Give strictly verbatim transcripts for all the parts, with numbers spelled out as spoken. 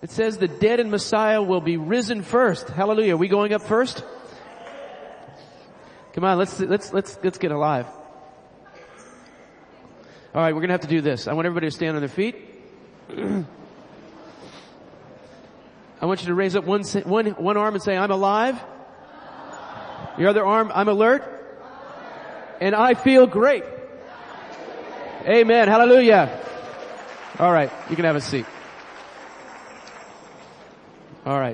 It says the dead in Messiah will be risen first. Hallelujah. Are we going up first? Come on, let's, let's, let's, let's get alive. All right, we're going to have to do this. I want everybody to stand on their feet. I want you to raise up one, one, one arm and say, I'm alive. Your other arm, I'm alert. And I feel great. Amen. Hallelujah. All right, you can have a seat. All right.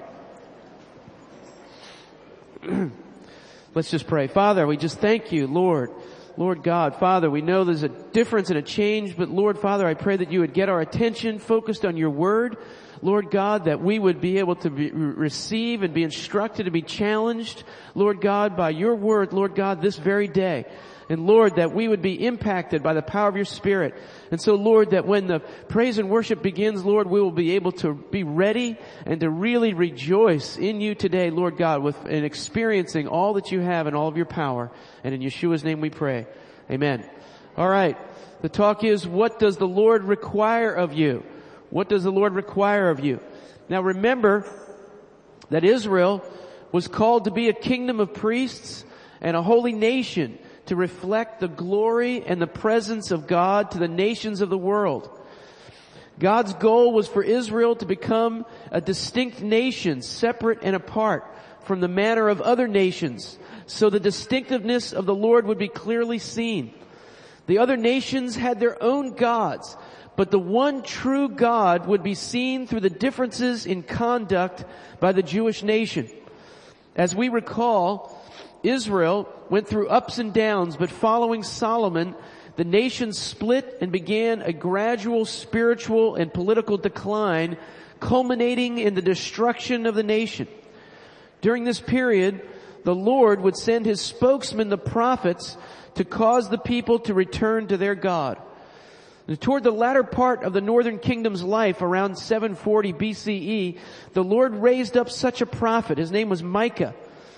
Let's just pray. Father, we just thank you, Lord. Lord God, Father, we know there's a difference and a change, but Lord, Father, I pray that you would get our attention focused on your word. Lord God, that we would be able to be, receive and be instructed to be challenged, Lord God, by your word, Lord God, this very day. And Lord, that we would be impacted by the power of your Spirit. And so Lord, that when the praise and worship begins, Lord, we will be able to be ready and to really rejoice in you today, Lord God, with and experiencing all that you have and all of your power. And in Yeshua's name we pray. Amen. All right. The talk is, what does the Lord require of you? What does the Lord require of you? Now remember that Israel was called to be a kingdom of priests and a holy nation, to reflect the glory and the presence of God to the nations of the world. God's goal was for Israel to become a distinct nation, separate and apart from the manner of other nations, so the distinctiveness of the Lord would be clearly seen. The other nations had their own gods, but the one true God would be seen through the differences in conduct by the Jewish nation. As we recall, Israel went through ups and downs, but following Solomon, the nation split and began a gradual spiritual and political decline, culminating in the destruction of the nation. During this period, the Lord would send his spokesmen, the prophets, to cause the people to return to their God. And toward the latter part of the northern kingdom's life, around seven forty B C E, the Lord raised up such a prophet. His name was Micah.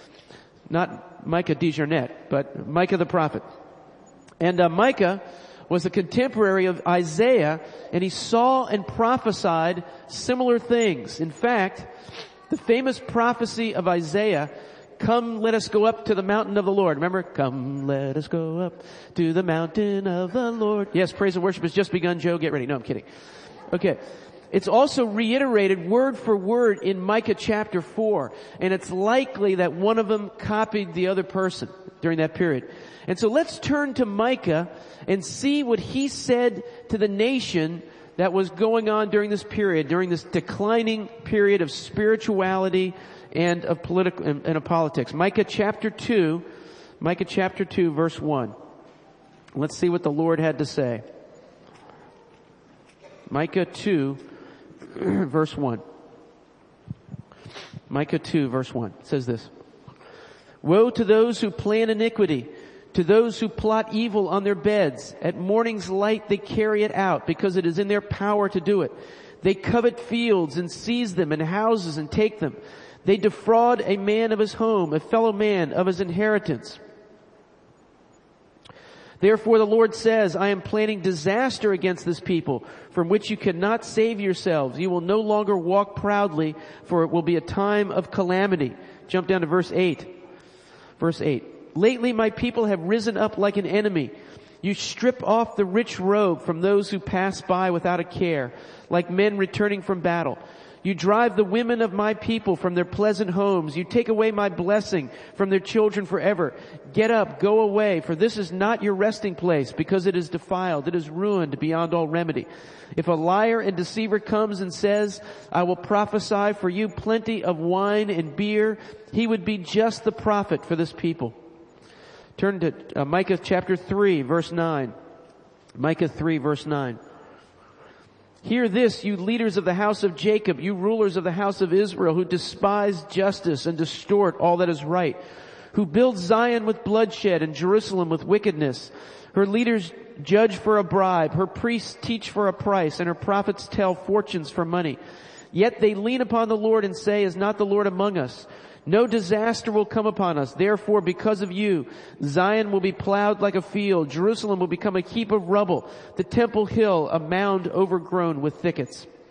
Not Micah DeJarnette, but Micah the prophet. And uh, Micah was a contemporary of Isaiah, and he saw and prophesied similar things. In fact, the famous prophecy of Isaiah, come, let us go up to the mountain of the Lord. Remember? Come, let us go up to the mountain of the Lord. Yes, praise and worship has just begun, Joe. Get ready. No, I'm kidding. Okay. It's also reiterated word for word in Micah chapter four. And it's likely that one of them copied the other person during that period. And so let's turn to Micah and see what he said to the nation that was going on during this period, during this declining period of spirituality and of political and, and of politics. Micah chapter two, Micah chapter two, verse one. Let's see what the Lord had to say. Micah two, verse one. Micah two, verse one says this. Woe to those who plan iniquity, to those who plot evil on their beds. At morning's light they carry it out, because it is in their power to do it. They covet fields and seize them, and houses and take them. They defraud a man of his home, a fellow man of his inheritance. Therefore the Lord says, I am planning disaster against this people, from which you cannot save yourselves. You will no longer walk proudly, for it will be a time of calamity. Jump down to verse eight. Verse eight. Lately my people have risen up like an enemy. You strip off the rich robe from those who pass by without a care, like men returning from battle. You drive the women of my people from their pleasant homes. You take away my blessing from their children forever. Get up, go away, for this is not your resting place, because it is defiled, it is ruined beyond all remedy. If a liar and deceiver comes and says, I will prophesy for you plenty of wine and beer, he would be just the prophet for this people. Turn to uh, Micah chapter three, verse nine. Micah three, verse nine. Hear this, you leaders of the house of Jacob, you rulers of the house of Israel, who despise justice and distort all that is right, who build Zion with bloodshed and Jerusalem with wickedness. Her leaders judge for a bribe, her priests teach for a price, and her prophets tell fortunes for money. Yet they lean upon the Lord and say, is not the Lord among us? No disaster will come upon us. Therefore, because of you, Zion will be plowed like a field. Jerusalem will become a heap of rubble. The temple hill, a mound overgrown with thickets.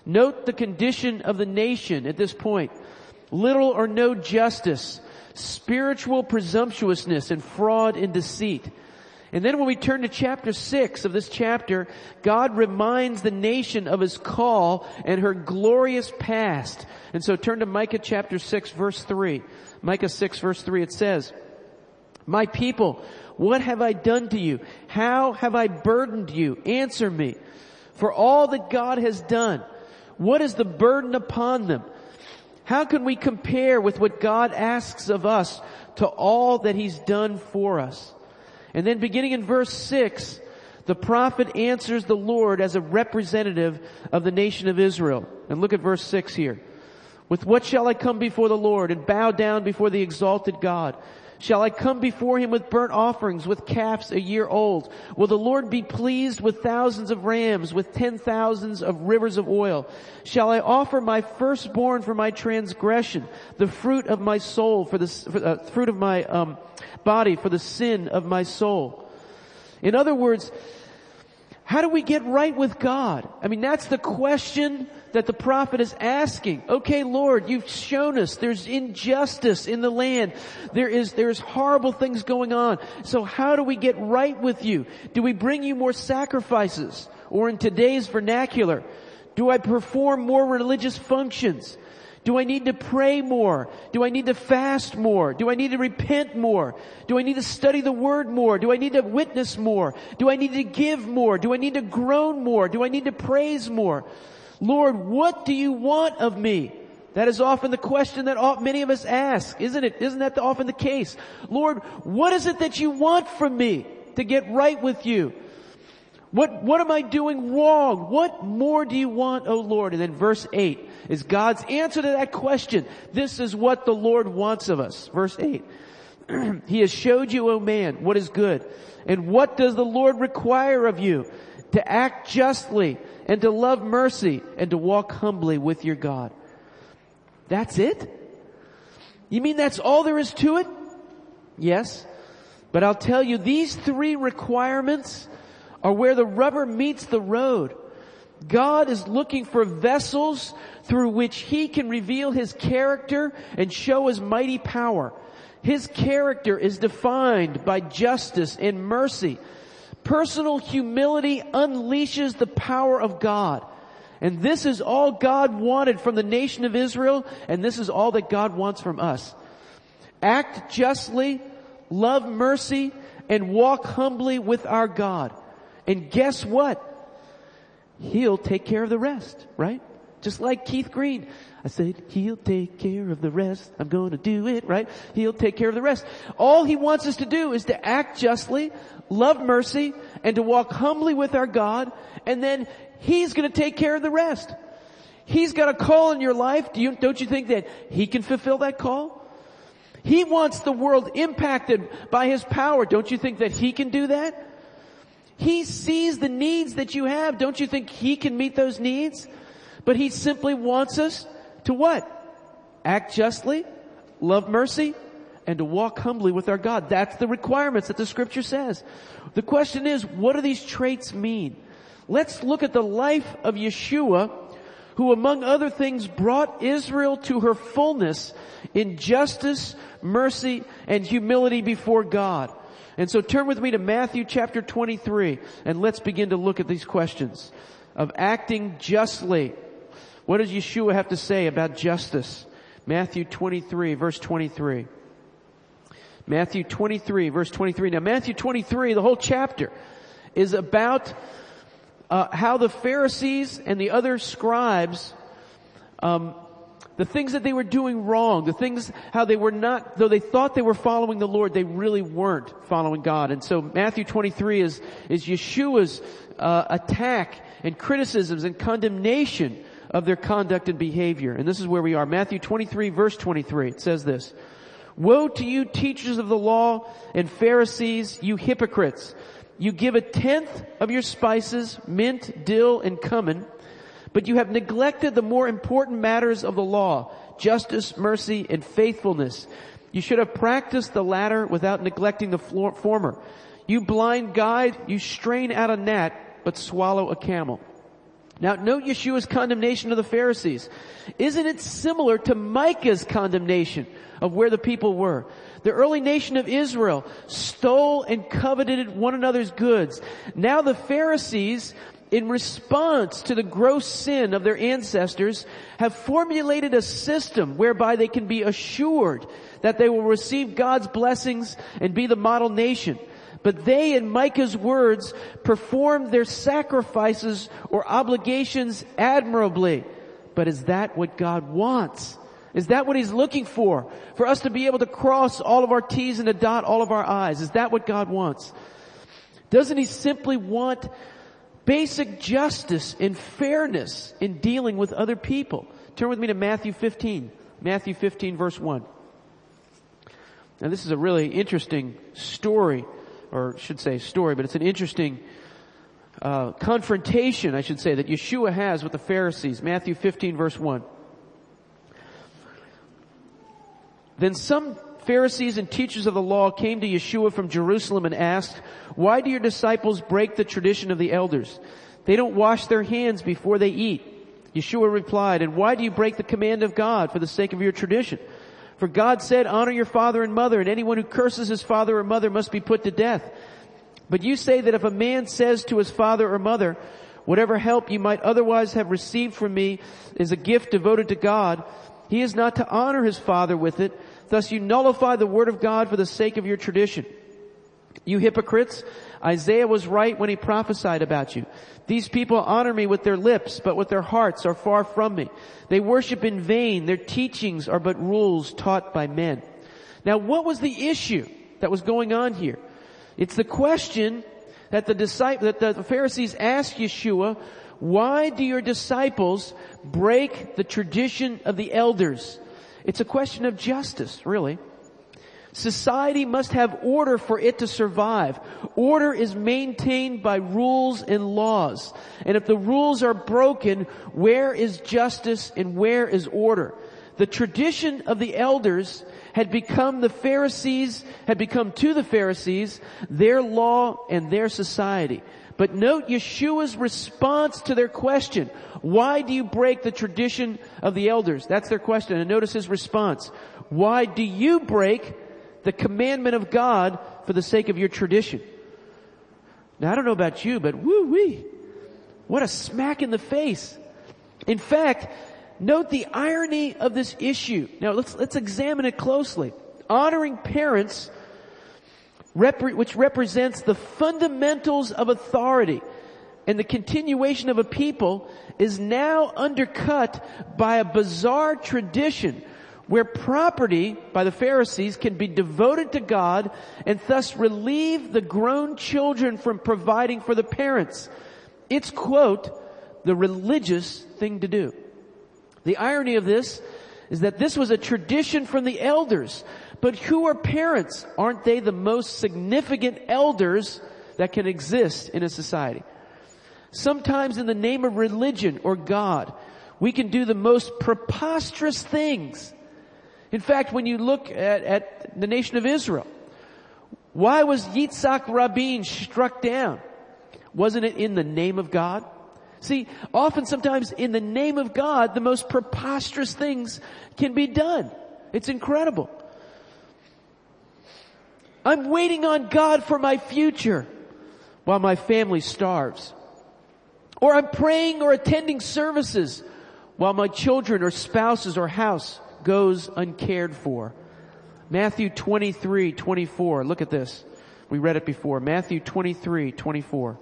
Note the condition of the nation at this point. Little or no justice, spiritual presumptuousness, and fraud and deceit. And then when we turn to chapter six of this chapter, God reminds the nation of His call and her glorious past. And so turn to Micah chapter six verse three. Micah six verse three, it says, "My people, what have I done to you? How have I burdened you? Answer me. For all that God has done, what is the burden upon them? How can we compare with what God asks of us to all that He's done for us?" And then beginning in verse six, the prophet answers the Lord as a representative of the nation of Israel. And look at verse six here. "With what shall I come before the Lord and bow down before the exalted God? Shall I come before Him with burnt offerings, with calves a year old? Will the Lord be pleased with thousands of rams, with ten thousands of rivers of oil? Shall I offer my firstborn for my transgression, the fruit of my soul for the for, uh, fruit of my um, body for the sin of my soul?" In other words, how do we get right with God? I mean, that's the question that the prophet is asking. Okay, Lord, you've shown us there's injustice in the land. There is, there's horrible things going on. So how do we get right with you? Do we bring you more sacrifices? Or in today's vernacular, do I perform more religious functions? Do I need to pray more? Do I need to fast more? Do I need to repent more? Do I need to study the Word more? Do I need to witness more? Do I need to give more? Do I need to groan more? Do I need to praise more? Lord, what do you want of me? That is often the question that many of us ask, isn't it? Isn't that often the case? Lord, what is it that you want from me to get right with you? What, what am I doing wrong? What more do you want, O Lord? And then verse eight is God's answer to that question. This is what the Lord wants of us. Verse eight. "He has showed you, O man, what is good. And what does the Lord require of you? To act justly and to love mercy and to walk humbly with your God." That's it? You mean that's all there is to it? Yes. But I'll tell you, these three requirements are where the rubber meets the road. God is looking for vessels through which He can reveal His character and show His mighty power. His character is defined by justice and mercy. Personal humility unleashes the power of God. And this is all God wanted from the nation of Israel, and this is all that God wants from us. Act justly, love mercy, and walk humbly with our God. And guess what? He'll take care of the rest, right? Just like Keith Green. I said, He'll take care of the rest. I'm going to do it, right? He'll take care of the rest. All He wants us to do is to act justly, love mercy, and to walk humbly with our God. And then He's going to take care of the rest. He's got a call in your life. Do you, don't you think that He can fulfill that call? He wants the world impacted by His power. Don't you think that He can do that? He sees the needs that you have. Don't you think He can meet those needs? But He simply wants us to what? Act justly, love mercy, and to walk humbly with our God. That's the requirements that the Scripture says. The question is, what do these traits mean? Let's look at the life of Yeshua, who among other things brought Israel to her fullness in justice, mercy, and humility before God. And so turn with me to Matthew chapter twenty-three, and let's begin to look at these questions of acting justly. What does Yeshua have to say about justice? Matthew twenty-three, verse twenty-three. Matthew twenty-three, verse twenty-three. Now Matthew twenty-three, the whole chapter, is about uh, how the Pharisees and the other scribes, um, the things that they were doing wrong, the things how they were not, though they thought they were following the Lord, they really weren't following God. And so Matthew twenty-three is is Yeshua's uh, attack and criticisms and condemnation of their conduct and behavior. And this is where we are. Matthew twenty-three, verse twenty-three. It says this: "Woe to you, teachers of the law and Pharisees, you hypocrites! You give a tenth of your spices, mint, dill, and cumin, but you have neglected the more important matters of the law, justice, mercy, and faithfulness. You should have practiced the latter without neglecting the former. You blind guide, you strain out a gnat, but swallow a camel." Now note Yeshua's condemnation of the Pharisees. Isn't it similar to Micah's condemnation of where the people were? The early nation of Israel stole and coveted one another's goods. Now the Pharisees, in response to the gross sin of their ancestors, have formulated a system whereby they can be assured that they will receive God's blessings and be the model nation. But they, in Micah's words, performed their sacrifices or obligations admirably. But is that what God wants? Is that what He's looking for? For us to be able to cross all of our T's and to dot all of our I's. Is that what God wants? Doesn't He simply want basic justice and fairness in dealing with other people? Turn with me to Matthew fifteen. Matthew fifteen verse one. Now this is a really interesting story, or I should say story, but it's an interesting uh, confrontation, I should say, that Yeshua has with the Pharisees. Matthew fifteen verse one. Then some Pharisees and teachers of the law came to Yeshua from Jerusalem and asked, "Why do your disciples break the tradition of the elders? They don't wash their hands before they eat." Yeshua replied, "And why do you break the command of God for the sake of your tradition? For God said, 'Honor your father and mother,' and anyone who curses his father or mother must be put to death. But you say that if a man says to his father or mother, 'Whatever help you might otherwise have received from me is a gift devoted to God,' he is not to honor his father with it. Thus you nullify the word of God for the sake of your tradition. You hypocrites, Isaiah was right when he prophesied about you. These people honor me with their lips, but with their hearts are far from me. They worship in vain. Their teachings are but rules taught by men." Now, what was the issue that was going on here? It's the question that the disciples, that the Pharisees asked Yeshua, "Why do your disciples break the tradition of the elders?" It's a question of justice, really. Society must have order for it to survive. Order is maintained by rules and laws. And if the rules are broken, where is justice and where is order? The tradition of the elders had become the Pharisees, had become to the Pharisees their law and their society. But note Yeshua's response to their question. Why do you break the tradition of the elders? That's their question. And notice His response. Why do you break the commandment of God for the sake of your tradition? Now, I don't know about you, but woo-wee. What a smack in the face. In fact, note the irony of this issue. Now, let's, let's examine it closely. Honoring parents, Repre- which represents the fundamentals of authority and the continuation of a people, is now undercut by a bizarre tradition where property by the Pharisees can be devoted to God and thus relieve the grown children from providing for the parents. It's, quote, the religious thing to do. The irony of this is that this was a tradition from the elders. But who are parents? Aren't they the most significant elders that can exist in a society? Sometimes in the name of religion or God, we can do the most preposterous things. In fact, when you look at, at the nation of Israel, why was Yitzhak Rabin struck down? Wasn't it in the name of God? See, often sometimes in the name of God, the most preposterous things can be done. It's incredible. I'm waiting on God for my future while my family starves. Or I'm praying or attending services while my children or spouses or house goes uncared for. Matthew twenty-three twenty-four. Look at this. We read it before. Matthew twenty-three twenty-four.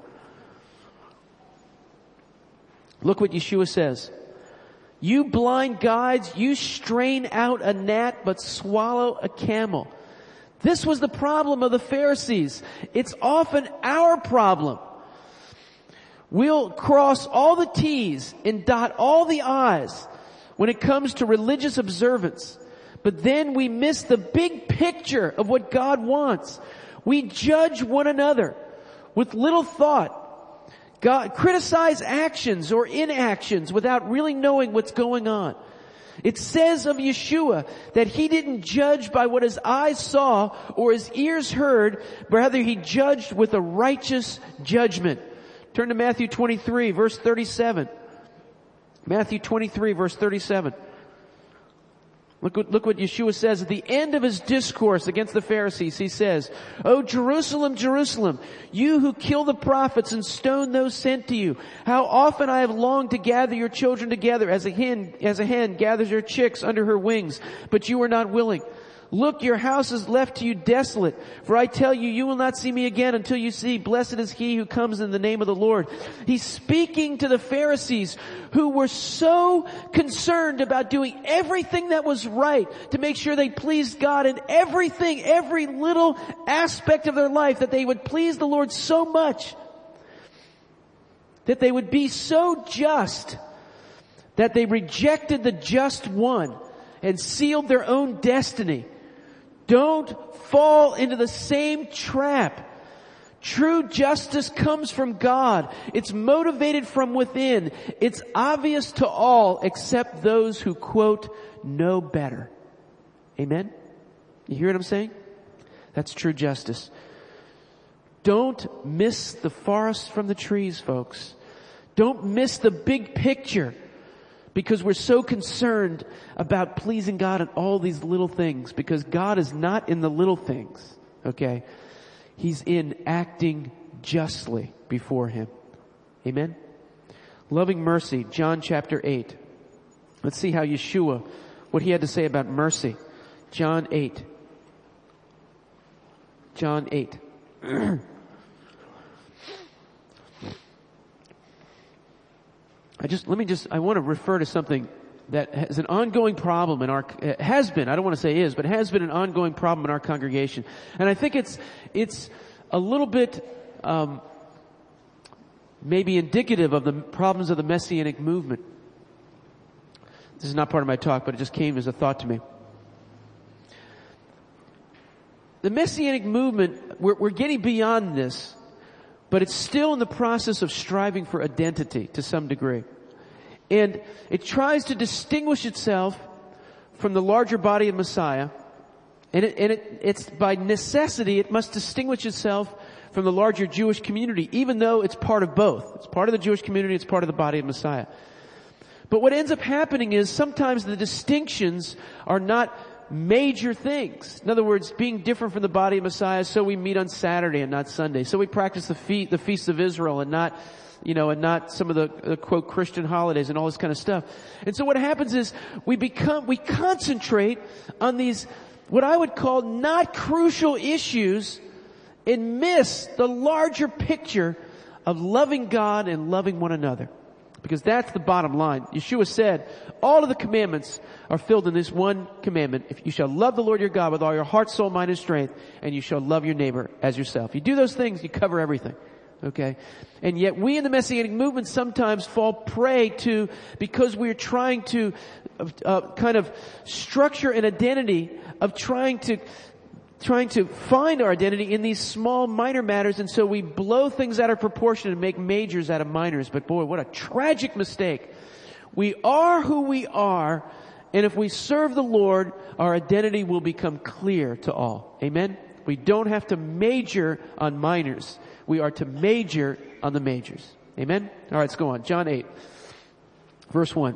Look what Yeshua says. "You blind guides, you strain out a gnat but swallow a camel." This was the problem of the Pharisees. It's often our problem. We'll cross all the T's and dot all the I's when it comes to religious observance. But then we miss the big picture of what God wants. We judge one another with little thought. God, criticize actions or inactions without really knowing what's going on. It says of Yeshua that He didn't judge by what His eyes saw or His ears heard, but rather He judged with a righteous judgment. Turn to Matthew twenty-three, verse thirty-seven. Matthew twenty-three verse thirty-seven. Look what, look what Yeshua says at the end of his discourse against the Pharisees. He says, "O Jerusalem, Jerusalem, you who kill the prophets and stone those sent to you. How often I have longed to gather your children together as a hen, as a hen gathers her chicks under her wings, but you were not willing. Look, your house is left to you desolate. For I tell you, you will not see me again until you see, blessed is he who comes in the name of the Lord." He's speaking to the Pharisees who were so concerned about doing everything that was right to make sure they pleased God in everything, every little aspect of their life, that they would please the Lord so much, that they would be so just, that they rejected the just one and sealed their own destiny. Don't fall into the same trap. True justice comes from God. It's motivated from within. It's obvious to all except those who, quote, know better. Amen? You hear what I'm saying? That's true justice. Don't miss the forest from the trees, folks. Don't miss the big picture, because we're so concerned about pleasing God in all these little things, because God is not in the little things, okay? He's in acting justly before Him. Amen? Loving mercy, John chapter eight. Let's see how Yeshua, what He had to say about mercy. John eight. John eight. I just, let me just, I want to refer to something that has an ongoing problem in our, has been, I don't want to say is, but has been an ongoing problem in our congregation. And I think it's, it's a little bit, um, maybe indicative of the problems of the Messianic movement. This is not part of my talk, but it just came as a thought to me. The Messianic movement, we're, we're getting beyond this, but it's still in the process of striving for identity to some degree. And it tries to distinguish itself from the larger body of Messiah. And, it, and it, it's by necessity, it must distinguish itself from the larger Jewish community, even though it's part of both. It's part of the Jewish community, it's part of the body of Messiah. But what ends up happening is sometimes the distinctions are not major things. In other words, being different from the body of Messiah, so we meet on Saturday and not Sunday. So we practice the feast, the feasts of Israel and not, you know, and not some of the, the quote Christian holidays and all this kind of stuff. And so what happens is we become, we concentrate on these, what I would call not crucial issues, and miss the larger picture of loving God and loving one another. Because that's the bottom line. Yeshua said, all of the commandments are filled in this one commandment. If you shall love the Lord your God with all your heart, soul, mind, and strength, and you shall love your neighbor as yourself. You do those things, you cover everything. Okay? And yet we in the Messianic movement sometimes fall prey to, because we're trying to uh, kind of structure an identity of trying to trying to find our identity in these small minor matters, and so we blow things out of proportion and make majors out of minors. But boy, what a tragic mistake. We are who we are, and if we serve the Lord, our identity will become clear to all. Amen? We don't have to major on minors. We are to major on the majors. Amen? All right, let's go on. John eight, verse one.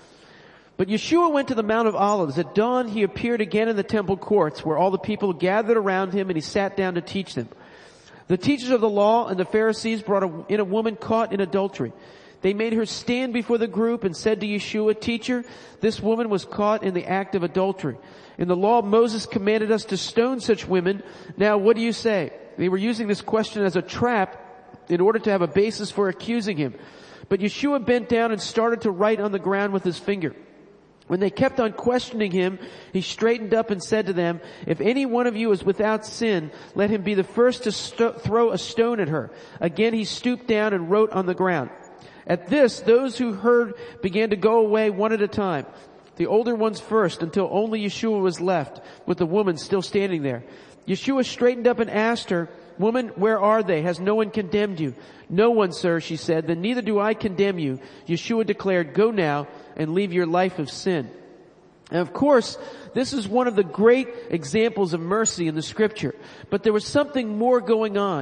But Yeshua went to the Mount of Olives. At dawn he appeared again in the temple courts, where all the people gathered around him, and he sat down to teach them. The teachers of the law and the Pharisees brought a, in a woman caught in adultery. They made her stand before the group and said to Yeshua, "Teacher, this woman was caught in the act of adultery. In the law, Moses commanded us to stone such women. Now, what do you say?" They were using this question as a trap in order to have a basis for accusing him. But Yeshua bent down and started to write on the ground with his finger. When they kept on questioning him, he straightened up and said to them, "If any one of you is without sin, let him be the first to st- throw a stone at her." Again he stooped down and wrote on the ground. At this, those who heard began to go away one at a time, the older ones first, until only Yeshua was left, with the woman still standing there. Yeshua straightened up and asked her, "Woman, where are they? Has no one condemned you?" "No one, sir," she said. "Then neither do I condemn you." Yeshua declared, "Go now and leave your life of sin." And of course, this is one of the great examples of mercy in the scripture. But there was something more going on.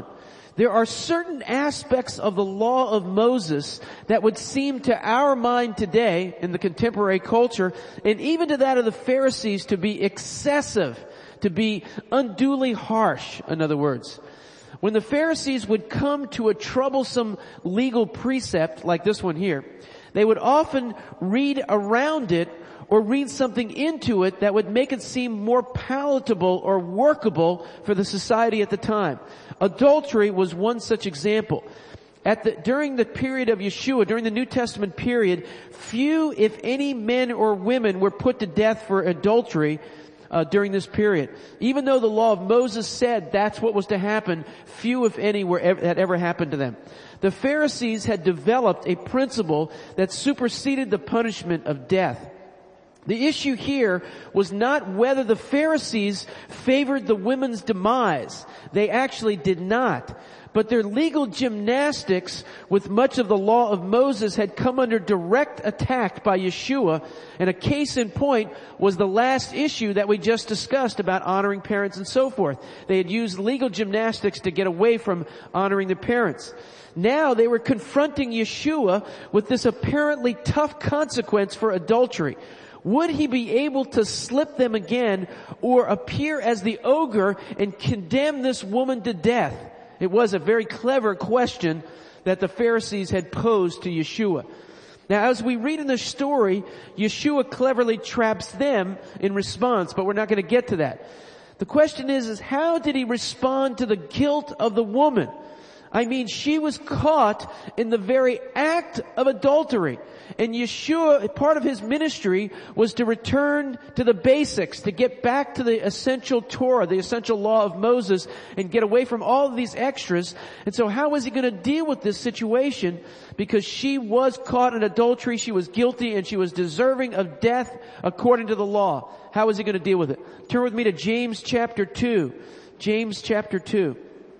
There are certain aspects of the law of Moses that would seem to our mind today in the contemporary culture, and even to that of the Pharisees, to be excessive, to be unduly harsh, in other words. When the Pharisees would come to a troublesome legal precept like this one here, they would often read around it or read something into it that would make it seem more palatable or workable for the society at the time. Adultery was one such example. At the, during the period of Yeshua, during the New Testament period, few, if any, men or women were put to death for adultery uh, during this period. Even though the law of Moses said that's what was to happen, few, if any, were ever, had ever happened to them. The Pharisees had developed a principle that superseded the punishment of death. The issue here was not whether the Pharisees favored the women's demise. They actually did not. But their legal gymnastics with much of the law of Moses had come under direct attack by Yeshua, and a case in point was the last issue that we just discussed about honoring parents and so forth. They had used legal gymnastics to get away from honoring their parents. Now they were confronting Yeshua with this apparently tough consequence for adultery. Would he be able to slip them again or appear as the ogre and condemn this woman to death? It was a very clever question that the Pharisees had posed to Yeshua. Now, as we read in the story, Yeshua cleverly traps them in response, but we're not going to get to that. The question is, is how did he respond to the guilt of the woman? I mean, she was caught in the very act of adultery. And Yeshua, part of his ministry was to return to the basics, to get back to the essential Torah, the essential law of Moses, and get away from all of these extras. And so how was he going to deal with this situation? Because she was caught in adultery, she was guilty, and she was deserving of death according to the law. How was he going to deal with it? Turn with me to James chapter two. James chapter two.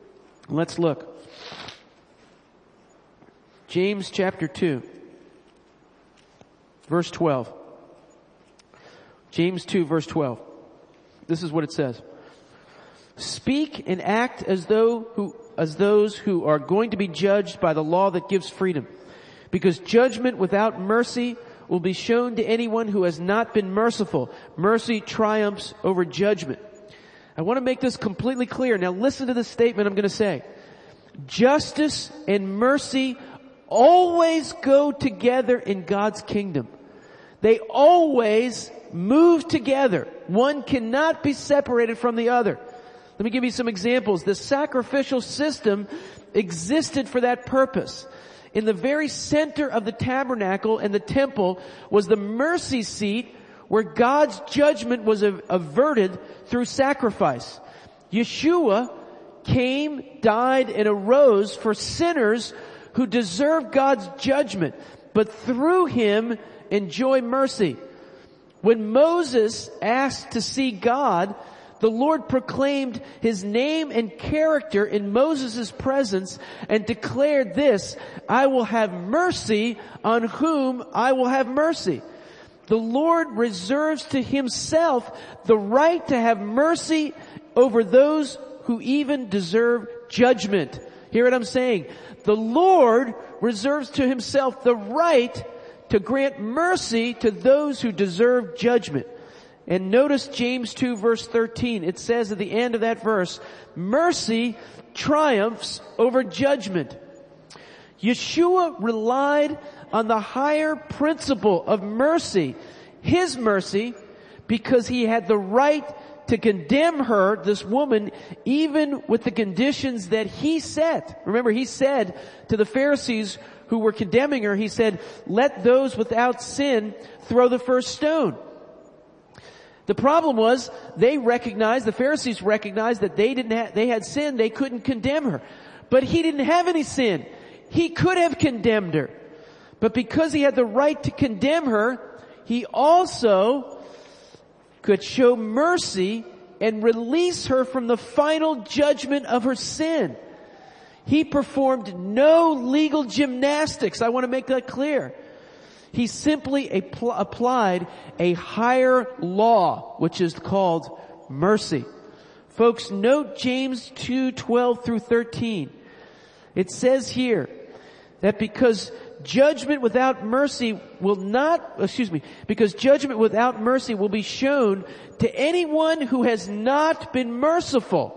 Let's look. James chapter two. Verse twelve. James two verse twelve. This is what it says. Speak and act as though who, as those who are going to be judged by the law that gives freedom. Because judgment without mercy will be shown to anyone who has not been merciful. Mercy triumphs over judgment. I want to make this completely clear. Now listen to this statement I'm going to say. Justice and mercy always go together in God's kingdom. They always move together. One cannot be separated from the other. Let me give you some examples. The sacrificial system existed for that purpose. In the very center of the tabernacle and the temple was the mercy seat where God's judgment was averted through sacrifice. Yeshua came, died, and arose for sinners who deserve God's judgment, but through him enjoy mercy. When Moses asked to see God, the Lord proclaimed his name and character in Moses' presence and declared this, I will have mercy on whom I will have mercy. The Lord reserves to himself the right to have mercy over those who even deserve judgment. Hear what I'm saying? The Lord reserves to himself the right to grant mercy to those who deserve judgment. And notice James two verse thirteen. It says at the end of that verse, mercy triumphs over judgment. Yeshua relied on the higher principle of mercy, his mercy, because he had the right to condemn her, this woman, even with the conditions that he set. Remember, he said to the Pharisees who were condemning her, he said, let those without sin throw the first stone. The problem was they recognized, the Pharisees recognized that they didn't have, they had sin, they couldn't condemn her. But he didn't have any sin. He could have condemned her. But because he had the right to condemn her, he also could show mercy and release her from the final judgment of her sin. He performed no legal gymnastics. I want to make that clear. He simply apl- applied a higher law, which is called mercy. Folks, note James two twelve through thirteen. It says here that because judgment without mercy will not, excuse me, because judgment without mercy will be shown to anyone who has not been merciful.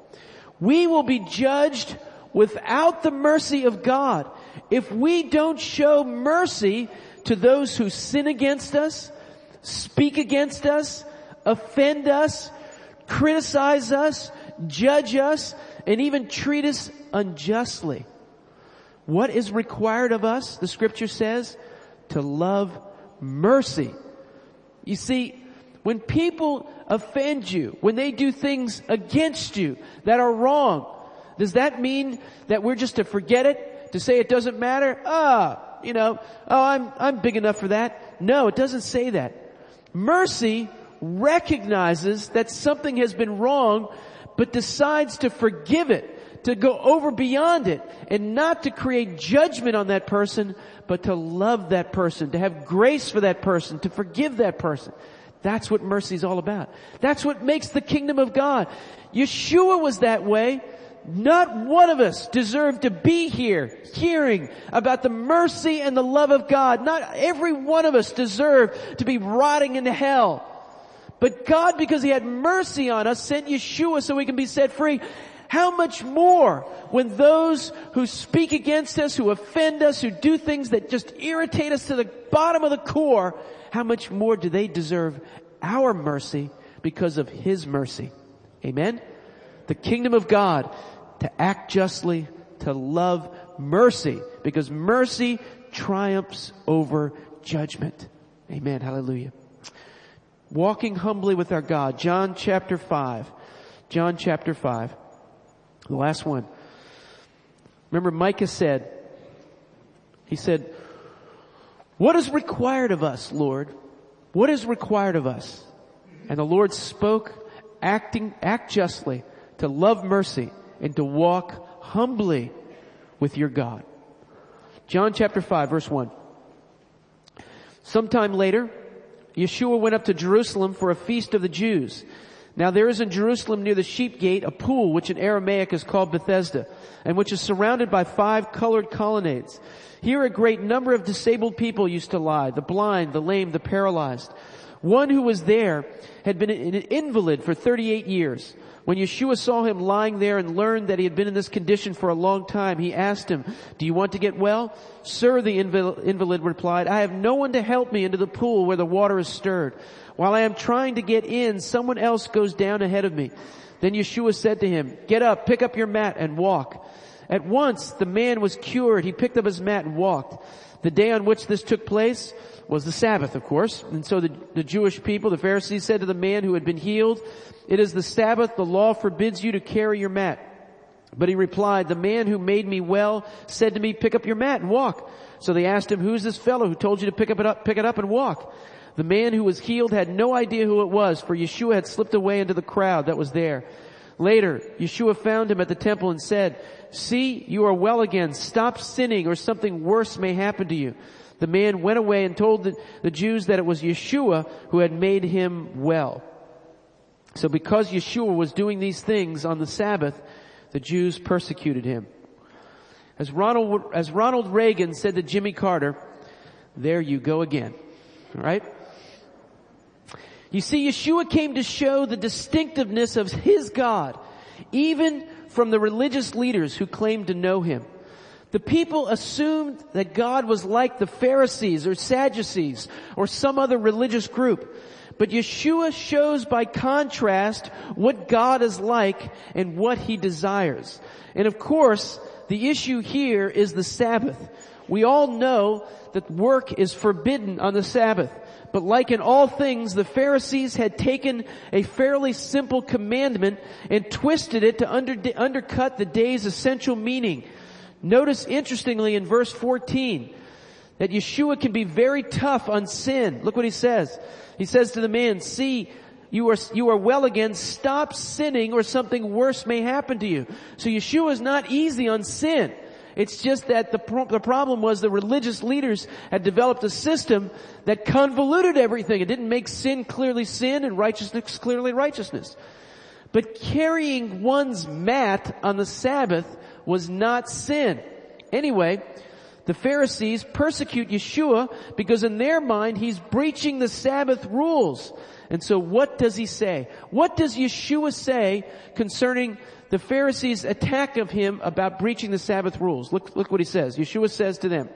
We will be judged without the mercy of God. If we don't show mercy to those who sin against us, speak against us, offend us, criticize us, judge us, and even treat us unjustly. What is required of us, the scripture says? To love mercy. You see, when people offend you, when they do things against you that are wrong, does that mean that we're just to forget it? To say it doesn't matter? Ah, you know, oh, I'm, I'm big enough for that. No, it doesn't say that. Mercy recognizes that something has been wrong, but decides to forgive it, to go over beyond it, and not to create judgment on that person, but to love that person, to have grace for that person, to forgive that person. That's what mercy is all about. That's what makes the kingdom of God. Yeshua was that way. Not one of us deserved to be here hearing about the mercy and the love of God. Not every one of us deserved to be rotting in hell. But God, because He had mercy on us, sent Yeshua so we can be set free. How much more when those who speak against us, who offend us, who do things that just irritate us to the bottom of the core, how much more do they deserve our mercy because of His mercy? Amen? The kingdom of God, to act justly, to love mercy, because mercy triumphs over judgment. Amen. Hallelujah. Walking humbly with our God. John chapter five. John chapter five. The last one. Remember Micah said, he said, what is required of us, Lord? What is required of us? And the Lord spoke, acting, act justly, to love mercy, and to walk humbly with your God. John chapter five, verse one. Sometime later, Yeshua went up to Jerusalem for a feast of the Jews. Now there is in Jerusalem near the sheep gate a pool which in Aramaic is called Bethesda, and which is surrounded by five colored colonnades. Here a great number of disabled people used to lie, the blind, the lame, the paralyzed. One who was there had been an invalid for thirty-eight years. When Yeshua saw him lying there and learned that he had been in this condition for a long time, he asked him, do you want to get well? Sir, the invalid replied, I have no one to help me into the pool where the water is stirred. While I am trying to get in, someone else goes down ahead of me. Then Yeshua said to him, get up, pick up your mat and walk. At once the man was cured. He picked up his mat and walked. The day on which this took place was the Sabbath, of course. And so the, the Jewish people, the Pharisees, said to the man who had been healed, it is the Sabbath, the law forbids you to carry your mat. But he replied, the man who made me well said to me, pick up your mat and walk. So they asked him, who's this fellow who told you to pick up it up, pick it up and walk? The man who was healed had no idea who it was, for Yeshua had slipped away into the crowd that was there. Later, Yeshua found him at the temple and said, see, you are well again. Stop sinning or something worse may happen to you. The man went away and told the, the Jews that it was Yeshua who had made him well. So because Yeshua was doing these things on the Sabbath, the Jews persecuted him. As Ronald, as Ronald Reagan said to Jimmy Carter, there you go again. All right? You see, Yeshua came to show the distinctiveness of His God, even from the religious leaders who claimed to know Him. The people assumed that God was like the Pharisees or Sadducees or some other religious group. But Yeshua shows by contrast what God is like and what He desires. And of course, the issue here is the Sabbath. We all know that work is forbidden on the Sabbath. But like in all things, the Pharisees had taken a fairly simple commandment and twisted it to under, undercut the day's essential meaning. Notice interestingly in verse fourteen that Yeshua can be very tough on sin. Look what He says. He says to the man, see, you are, you are well again. Stop sinning or something worse may happen to you. So Yeshua is not easy on sin. It's just that the, pro- the problem was the religious leaders had developed a system that convoluted everything. It didn't make sin clearly sin and righteousness clearly righteousness. But carrying one's mat on the Sabbath was not sin. Anyway, the Pharisees persecute Yeshua because in their mind he's breaching the Sabbath rules. And so what does he say? What does Yeshua say concerning the Pharisees' attack of him about breaching the Sabbath rules? Look, look what he says. Yeshua says to them,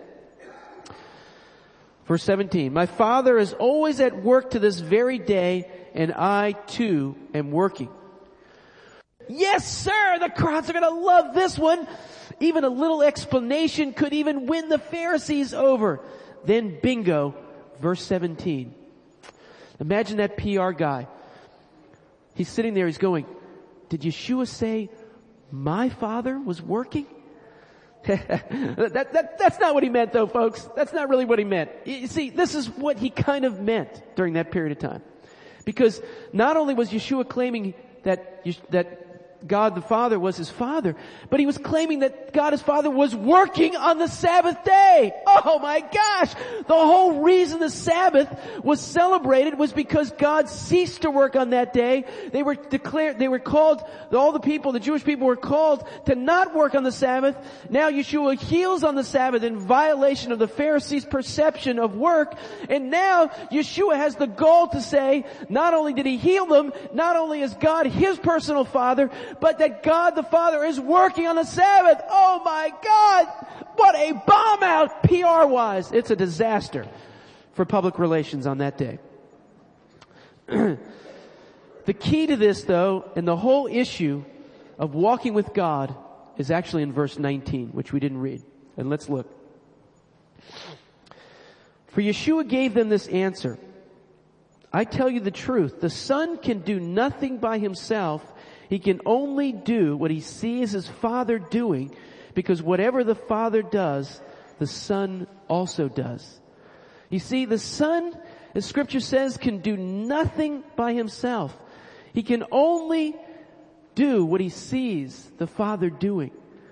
verse seventeen, "My Father is always at work to this very day, and I too am working." Yes, sir! The crowds are gonna love this one. Even a little explanation could even win the Pharisees over. Then bingo, verse seventeen. Imagine that P R guy. He's sitting there, he's going, did Yeshua say my Father was working? that, that, that's not what he meant though, folks. That's not really what he meant. You see, this is what he kind of meant during that period of time. Because not only was Yeshua claiming that, that God the Father was his Father, but he was claiming that God his Father was working on the Sabbath day. Oh my gosh! The whole reason the Sabbath was celebrated was because God ceased to work on that day. They were declared, they were called, all the people, the Jewish people were called to not work on the Sabbath. Now Yeshua heals on the Sabbath in violation of the Pharisees' perception of work. And now Yeshua has the gall to say, not only did he heal them, not only is God his personal Father, but that God the Father is working on the Sabbath. Oh my God! What a bomb out P R wise. It's a disaster for public relations on that day. The key to this though, and the whole issue of walking with God is actually in verse nineteen, which we didn't read. And let's look. For Yeshua gave them this answer. I tell you the truth, the Son can do nothing by himself. He can only do what he sees his Father doing, because whatever the Father does, the Son also does. You see, the Son, as Scripture says, can do nothing by himself. He can only do what he sees the Father doing.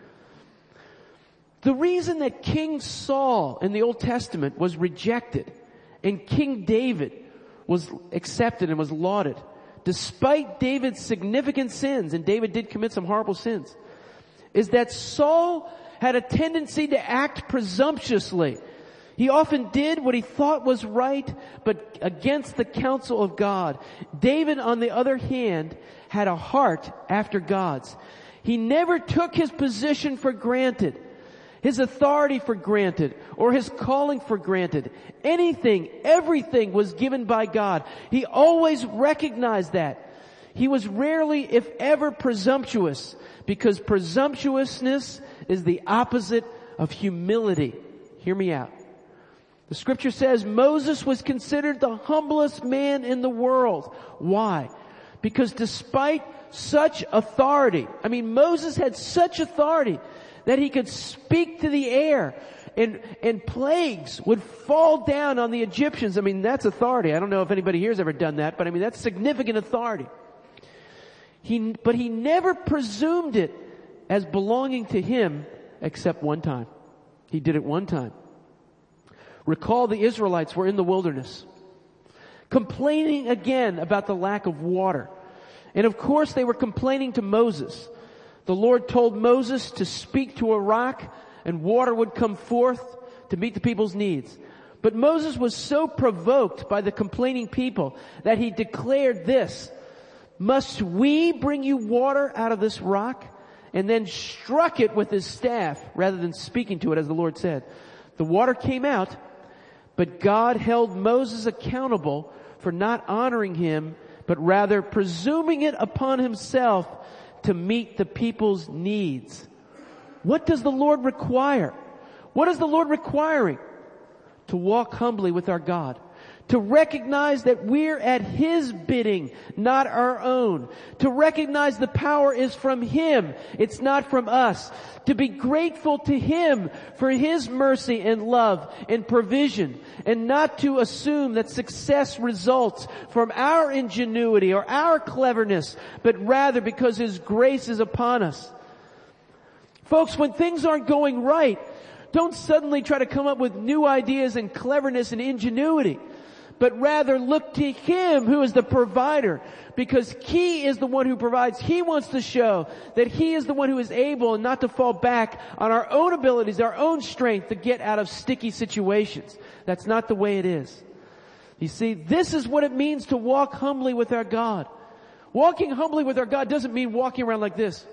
The reason that King Saul in the Old Testament was rejected and King David was accepted and was lauded, despite David's significant sins, and David did commit some horrible sins, is that Saul had a tendency to act presumptuously. He often did what he thought was right, but against the counsel of God. David, on the other hand, had a heart after God's. He never took his position for granted, his authority for granted, or his calling for granted. Anything, everything was given by God. He always recognized that. He was rarely, if ever, presumptuous, because presumptuousness is the opposite of humility. Hear me out. The Scripture says Moses was considered the humblest man in the world. Why? Because despite such authority, I mean, Moses had such authority that he could speak to the air and, and plagues would fall down on the Egyptians. I mean, that's authority. I don't know if anybody here has ever done that, but I mean, that's significant authority. He, but he never presumed it as belonging to him except one time. He did it one time. Recall the Israelites were in the wilderness, complaining again about the lack of water. And of course they were complaining to Moses. The Lord told Moses to speak to a rock and water would come forth to meet the people's needs. But Moses was so provoked by the complaining people that he declared this, "Must we bring you water out of this rock?" And then struck it with his staff rather than speaking to it as the Lord said. The water came out, but God held Moses accountable for not honoring him, but rather presuming it upon himself to meet the people's needs. What does the Lord require? What is the Lord requiring? To walk humbly with our God. To recognize that we're at his bidding, not our own. To recognize the power is from him. It's not from us. To be grateful to him for his mercy and love and provision, and not to assume that success results from our ingenuity or our cleverness, but rather because his grace is upon us. Folks, when things aren't going right, don't suddenly try to come up with new ideas and cleverness and ingenuity. but rather look to Him who is the provider, because He is the one who provides. He wants to show that He is the one who is able and not to fall back on our own abilities, our own strength to get out of sticky situations. That's not the way it is. You see, this is what it means to walk humbly with our God. Walking humbly with our God doesn't mean walking around like this.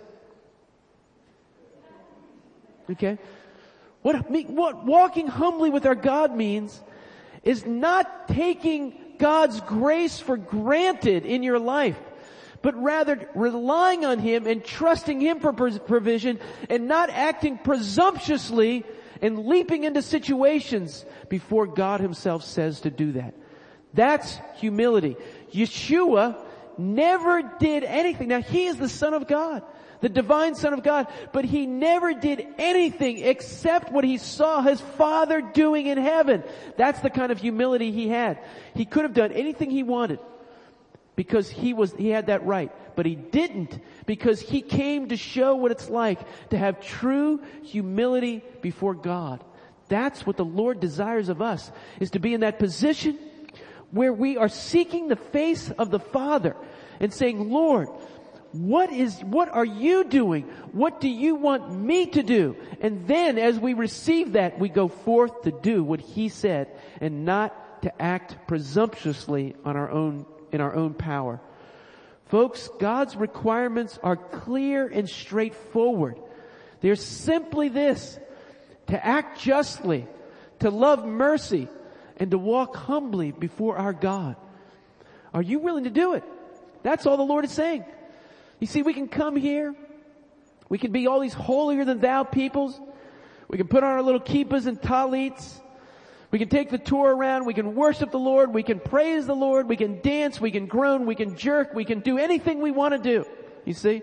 Okay? What, what walking humbly with our God means is not taking God's grace for granted in your life, but rather relying on Him and trusting Him for provision and not acting presumptuously and leaping into situations before God Himself says to do that. That's humility. Yeshua never did anything. Now, He is the Son of God, the divine Son of God, but He never did anything except what He saw His Father doing in heaven. That's the kind of humility He had. He could have done anything He wanted because He was, He had that right, but He didn't, because He came to show what it's like to have true humility before God. That's what the Lord desires of us, is to be in that position where we are seeking the face of the Father and saying, Lord, what is, what are you doing? What do you want me to do? And then as we receive that, we go forth to do what He said and not to act presumptuously on our own, in our own power. Folks, God's requirements are clear and straightforward. They're simply this: to act justly, to love mercy, and to walk humbly before our God. Are you willing to do it? That's all the Lord is saying. You see, we can come here. We can be all these holier than thou peoples. We can put on our little kippahs and talits. We can take the tour around. We can worship the Lord. We can praise the Lord. We can dance. We can groan. We can jerk. We can do anything we want to do. You see?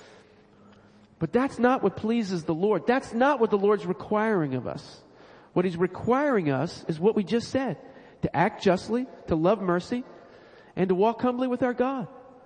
But that's not what pleases the Lord. That's not what the Lord's requiring of us. What He's requiring us is what we just said: to act justly, to love mercy, and to walk humbly with our God.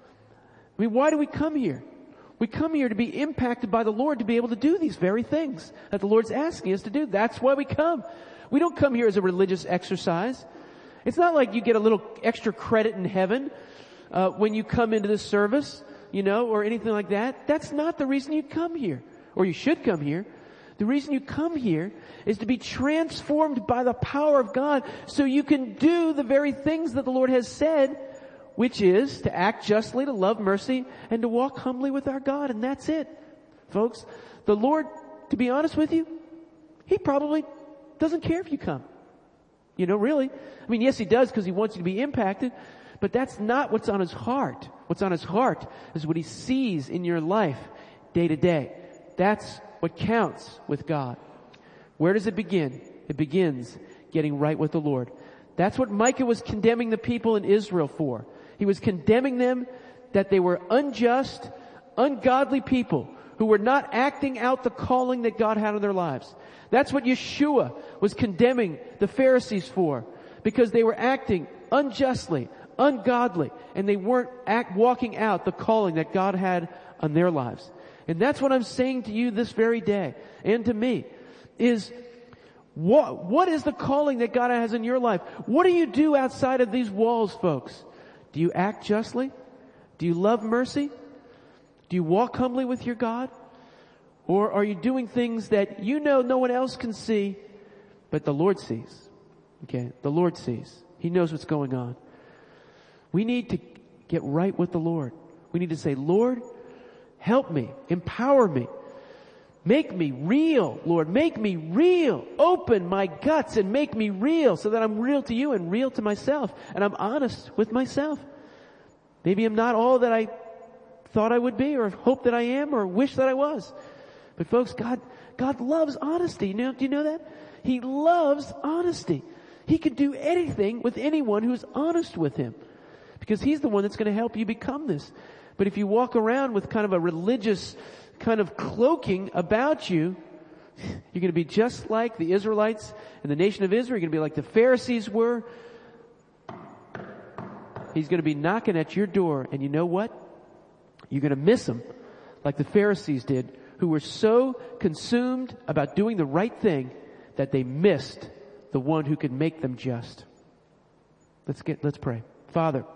I mean, why do we come here? We come here to be impacted by the Lord, to be able to do these very things that the Lord's asking us to do. That's why we come. We don't come here as a religious exercise. It's not like you get a little extra credit in heaven uh, when you come into this service, you know, or anything like that. That's not the reason you come here, or you should come here. The reason you come here is to be transformed by the power of God so you can do the very things that the Lord has said, which is to act justly, to love mercy, and to walk humbly with our God. And that's it, folks. The Lord, to be honest with you, He probably doesn't care if you come. You know, really. I mean, yes, He does, because He wants you to be impacted, but that's not what's on His heart. What's on His heart is what He sees in your life day to day. That's what counts with God. Where does it begin? It begins getting right with the Lord. That's what Micah was condemning the people in Israel for. He was condemning them that they were unjust, ungodly people who were not acting out the calling that God had on their lives. That's what Yeshua was condemning the Pharisees for, because they were acting unjustly, ungodly, and they weren't act, walking out the calling that God had on their lives. And that's what I'm saying to you this very day, and to me, is what, what is the calling that God has in your life? What do you do outside of these walls, folks? Do you act justly? Do you love mercy? Do you walk humbly with your God? Or are you doing things that you know no one else can see, but the Lord sees? Okay, the Lord sees. He knows what's going on. We need to get right with the Lord. We need to say, Lord, help me, empower me, make me real, Lord, make me real. Open my guts and make me real so that I'm real to you and real to myself, and I'm honest with myself. Maybe I'm not all that I thought I would be, or hope that I am, or wish that I was. But folks, God, God loves honesty. You know, do you know that? He loves honesty. He could do anything with anyone who's honest with Him, because He's the one that's going to help you become this. But if you walk around with kind of a religious kind of cloaking about you, you're going to be just like the Israelites and the nation of Israel. You're going to be like the Pharisees were. He's going to be knocking at your door, and you know what? You're going to miss Him like the Pharisees did, who were so consumed about doing the right thing that they missed the one who could make them just. Let's get, let's pray. Father,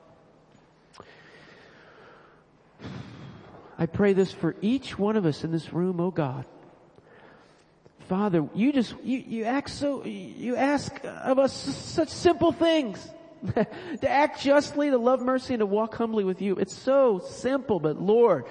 I pray this for each one of us in this room, oh God. Father, you just, you, you act so, you ask of us such simple things. To act justly, to love mercy, and to walk humbly with you. It's so simple, but Lord,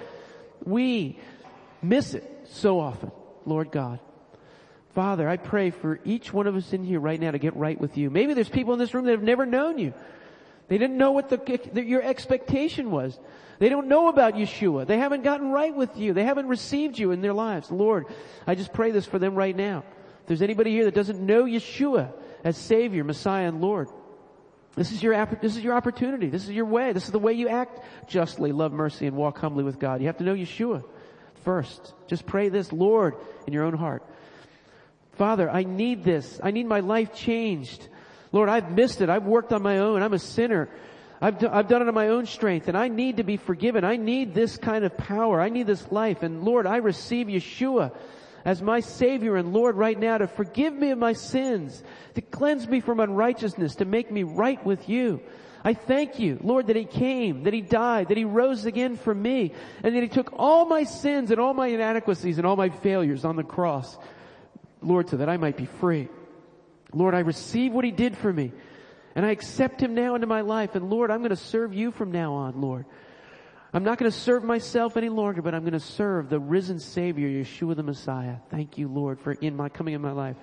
we miss it so often, Lord God. Father, I pray for each one of us in here right now to get right with you. Maybe there's people in this room that have never known you. They didn't know what the, the, your expectation was. They don't know about Yeshua. They haven't gotten right with you. They haven't received you in their lives. Lord, I just pray this for them right now. If there's anybody here that doesn't know Yeshua as Savior, Messiah, and Lord, this is your this is your opportunity. This is your way. This is the way you act justly, love mercy, and walk humbly with God. You have to know Yeshua first. Just pray this, Lord, in your own heart. Father, I need this. I need my life changed. Lord, I've missed it. I've worked on my own. I'm a sinner. I've, do, I've done it on my own strength, and I need to be forgiven. I need this kind of power. I need this life. And Lord, I receive Yeshua as my Savior and Lord right now to forgive me of my sins, to cleanse me from unrighteousness, to make me right with you. I thank you, Lord, that He came, that He died, that He rose again for me, and that He took all my sins and all my inadequacies and all my failures on the cross, Lord, so that I might be free. Lord, I receive what He did for me, and I accept Him now into my life. And Lord, I'm going to serve you from now on, Lord. I'm not going to serve myself any longer, but I'm going to serve the risen Savior, Yeshua the Messiah. Thank you, Lord, for in my coming in my life.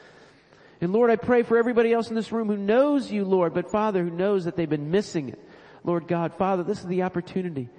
And Lord, I pray for everybody else in this room who knows you, Lord, but Father, who knows that they've been missing it. Lord God, Father, this is the opportunity.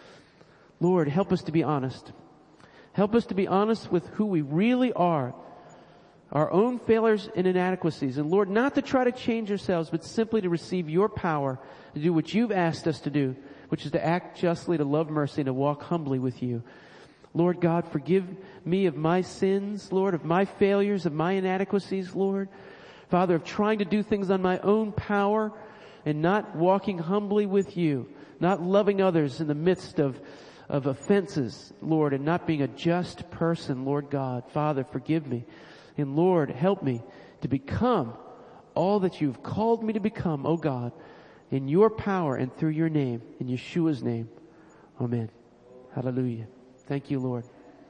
Lord, help us to be honest. Help us to be honest with who we really are. Our own failures and inadequacies. And Lord, not to try to change ourselves, but simply to receive your power to do what you've asked us to do, which is to act justly, to love mercy, and to walk humbly with you. Lord God, forgive me of my sins, Lord, of my failures, of my inadequacies, Lord. Father, of trying to do things on my own power and not walking humbly with you, not loving others in the midst of, of offenses, Lord, and not being a just person, Lord God. Father, forgive me. And Lord, help me to become all that you've called me to become, oh God, in your power and through your name, in Yeshua's name. Amen. Hallelujah. Thank you, Lord.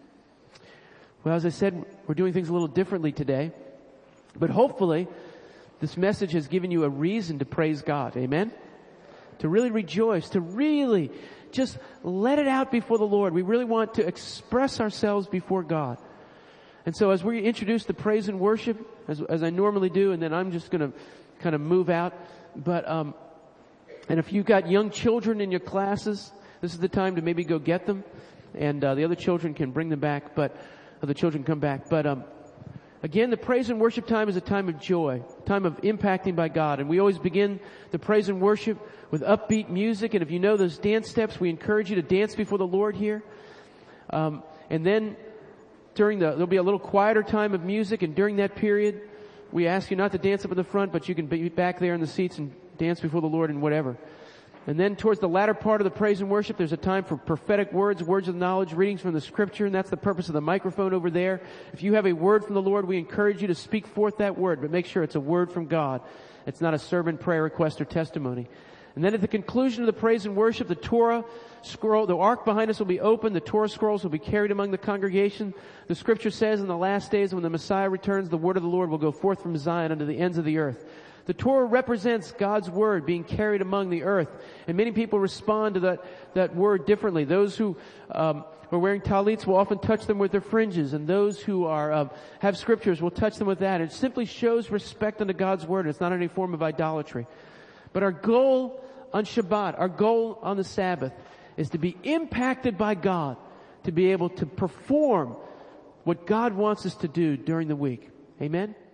Well, as I said, we're doing things a little differently today, but hopefully this message has given you a reason to praise God. Amen? To really rejoice, to really just let it out before the Lord. We really want to express ourselves before God. And so as we introduce the praise and worship, as, as I normally do, and then I'm just going to kind of move out. But, um, and if you've got young children in your classes, this is the time to maybe go get them. And, uh, the other children can bring them back, but, uh, the children come back. But, um, again, the praise and worship time is a time of joy, a time of impacting by God. And we always begin the praise and worship with upbeat music. And if you know those dance steps, we encourage you to dance before the Lord here. Um, and then, During the, there'll be a little quieter time of music, and during that period, we ask you not to dance up in the front, but you can be back there in the seats and dance before the Lord and whatever. And then towards the latter part of the praise and worship, there's a time for prophetic words, words of knowledge, readings from the scripture, and that's the purpose of the microphone over there. If you have a word from the Lord, we encourage you to speak forth that word, but make sure it's a word from God. It's not a sermon, prayer, request, or testimony. And then at the conclusion of the praise and worship, the Torah scroll, the ark behind us will be open. The Torah scrolls will be carried among the congregation. The scripture says in the last days when the Messiah returns, the word of the Lord will go forth from Zion unto the ends of the earth. The Torah represents God's word being carried among the earth. And many people respond to that, that word differently. Those who, um, are wearing talits will often touch them with their fringes. And those who are, um, have scriptures will touch them with that. It simply shows respect unto God's word. It's not any form of idolatry. But our goal on Shabbat, our goal on the Sabbath, is to be impacted by God, to be able to perform what God wants us to do during the week. Amen?